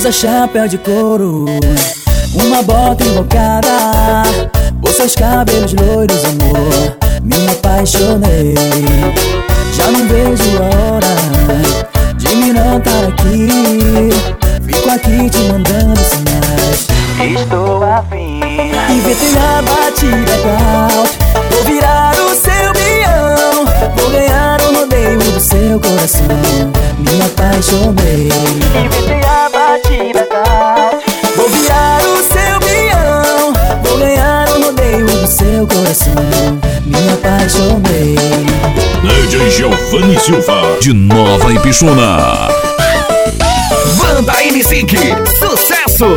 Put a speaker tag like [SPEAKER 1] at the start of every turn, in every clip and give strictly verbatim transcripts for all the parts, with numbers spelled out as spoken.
[SPEAKER 1] Usa chapéu de couro, uma bota invocada, os seus cabelos loiros, amor, me apaixonei. Já não vejo a hora de me notar aqui. Fico aqui te mandando sinais, estou afim. Inventei a batida alta, vou virar o seu peão, vou ganhar o rodeio do seu coração, me apaixonei. Inventei a batida alta, vou virar o seu peão, vou ganhar o rodeio do seu coração, me apaixonei.
[SPEAKER 2] D J Giovanni Silva, de Nova Ipixuna.
[SPEAKER 3] Banda N Sync, sucesso!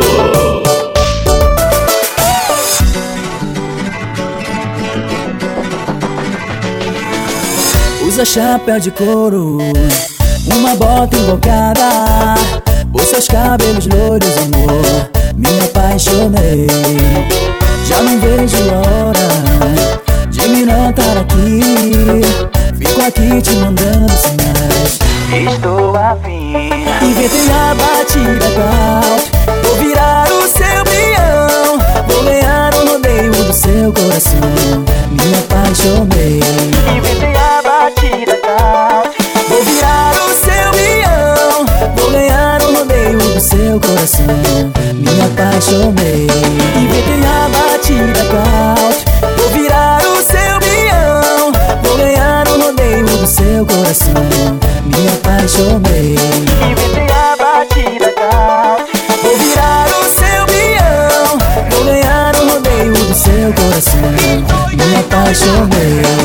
[SPEAKER 1] Usa chapéu de couro, uma bota invocada, os seus cabelos loiros, amor, me apaixonei. Já não vejo a hora de me notar aqui. Fico aqui te mandando sinais, estou afim. Inventei a batida alta, vou virar o seu peão, vou ganhar o rodeio do seu coração, me apaixonei. Inventei a batida alta, vou virar o seu peão, vou ganhar o rodeio do seu coração, me apaixonei. Inventei a batida alta, vou virar o seu peão, vou ganhar o rodeio do seu coração, me apaixonei. Inventei a batida alta, vou virar o seu peão, vou ganhar o rodeio do seu coração, me apaixonei.